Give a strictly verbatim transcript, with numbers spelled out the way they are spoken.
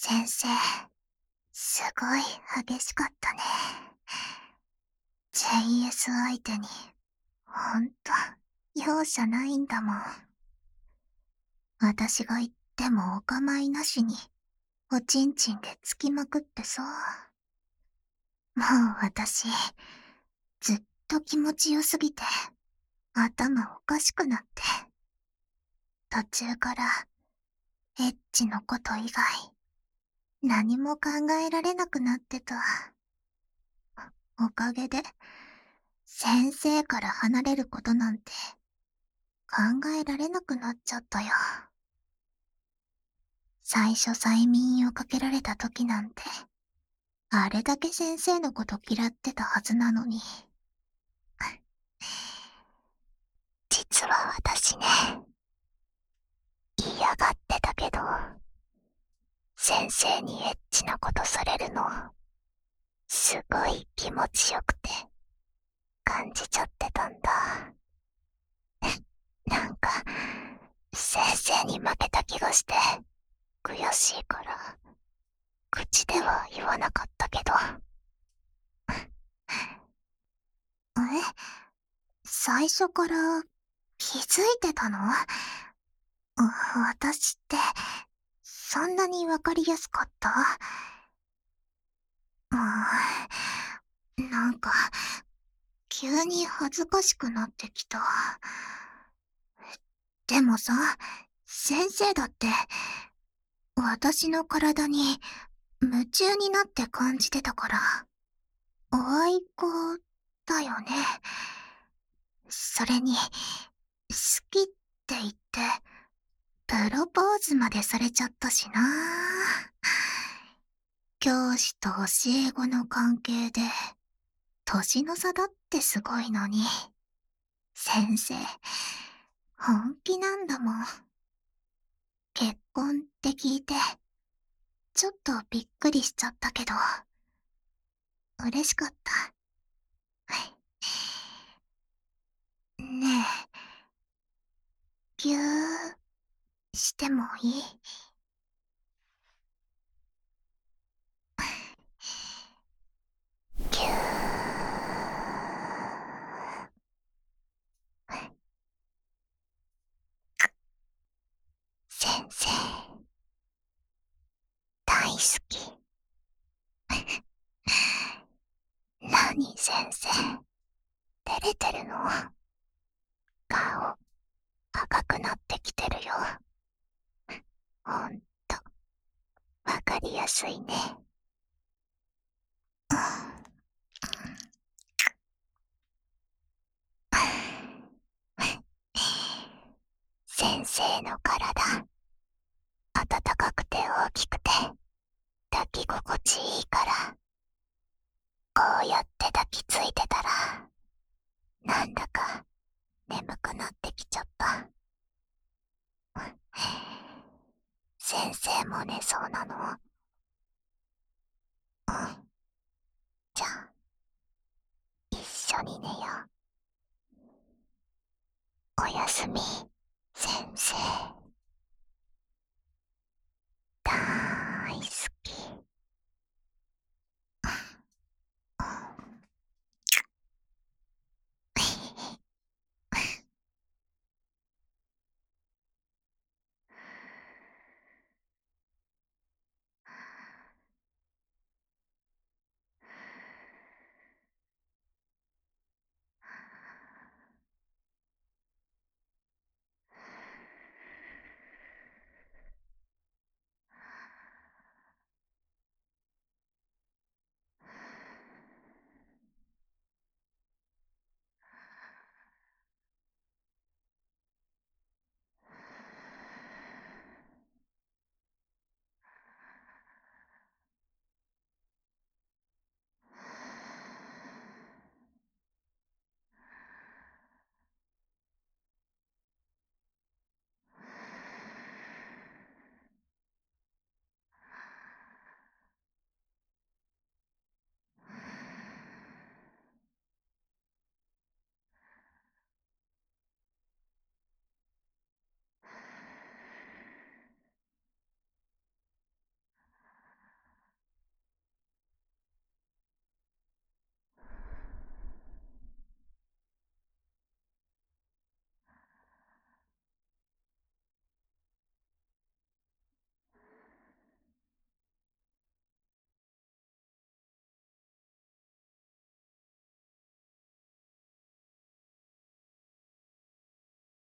先生、すごい激しかったね。ジェイエス 相手に、ほんと、容赦ないんだもん。私が言ってもお構いなしに、おちんちんでつきまくってさ。もう私、ずっと気持ちよすぎて、頭おかしくなって。途中から、エッチのこと以外、何も考えられなくなってた。おかげで、先生から離れることなんて、考えられなくなっちゃったよ。最初催眠をかけられた時なんて、あれだけ先生のこと嫌ってたはずなのに。実は私ね、嫌がってたけど、先生にエッチなことされるの、すごい気持ちよくて、感じちゃってたんだ。なんか、先生に負けた気がして、悔しいから、口では言わなかったけど。え？最初から気づいてたの？私って、そんなにわかりやすかった？うん、なんか、急に恥ずかしくなってきた。でもさ、先生だって、私の体に夢中になって感じてたから、お愛い子だよね。それに、好きって言って、プロポーズまでされちゃったしな。教師と教え子の関係で、年の差だってすごいのに。先生、本気なんだもん。結婚って聞いて、ちょっとびっくりしちゃったけど、嬉しかった。ねえ、ぎゅーしてもいい？ぎゅー。先生、大好き。何先生、照れてるの？顔、赤くなってきてるよ。ほんと、わかりやすいね。先生の体、暖かくて大きくて、抱き心地いいから、こうやって抱きついてたら、なんだか眠くなってきちゃった。先生も寝そうなの？うん。じゃあ、一緒に寝よう。おやすみ、先生。